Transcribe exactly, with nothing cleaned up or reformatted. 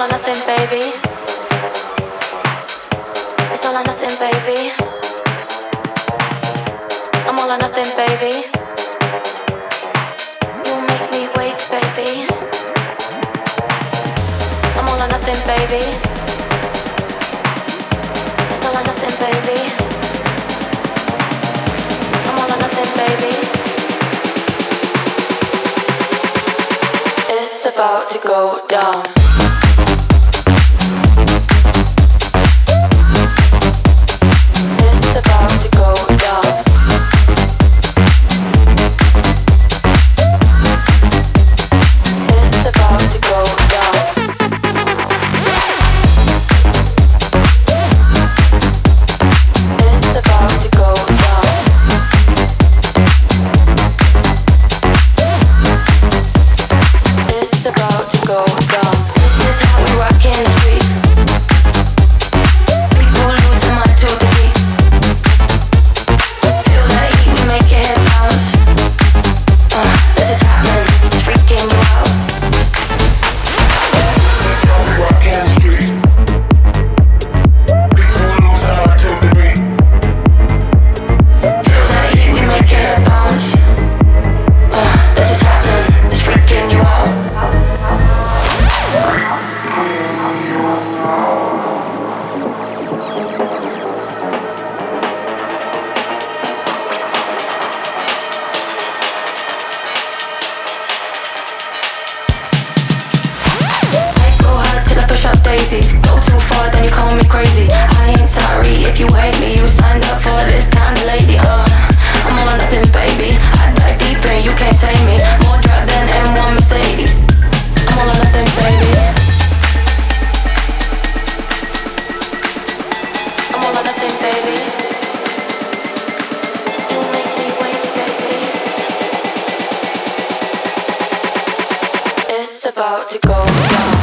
all or nothing, baby. It's all or nothing, baby. I'm all or nothing, baby. You make me wave, baby. I'm all or nothing, baby. It's all or nothing, baby. I'm all or nothing, baby. It's about to go down. It's about to go down. It's about to go down. It's about to go down. It's about to go down. This is how we rock in the street. People lose their mind to the beat. Feel that heat, we make your head bounce. Uh, this is happening, it's freaking you out. This is how we rock in the streets. People lose their mind to the beat. Feel that heat, we make your head bounce. Uh, this is happening, it's freaking you out. Go hard till I push up daisies. Go too far, then you call me crazy. I ain't sorry if you hate me. You signed up for this kind of lady. Uh, I'm all or nothing, baby. I dive deep and you can't tame me. More drive than M one Mercedes. I'm all or nothing, baby. I'm all or nothing, baby. You make me wait, baby. It's about to go down.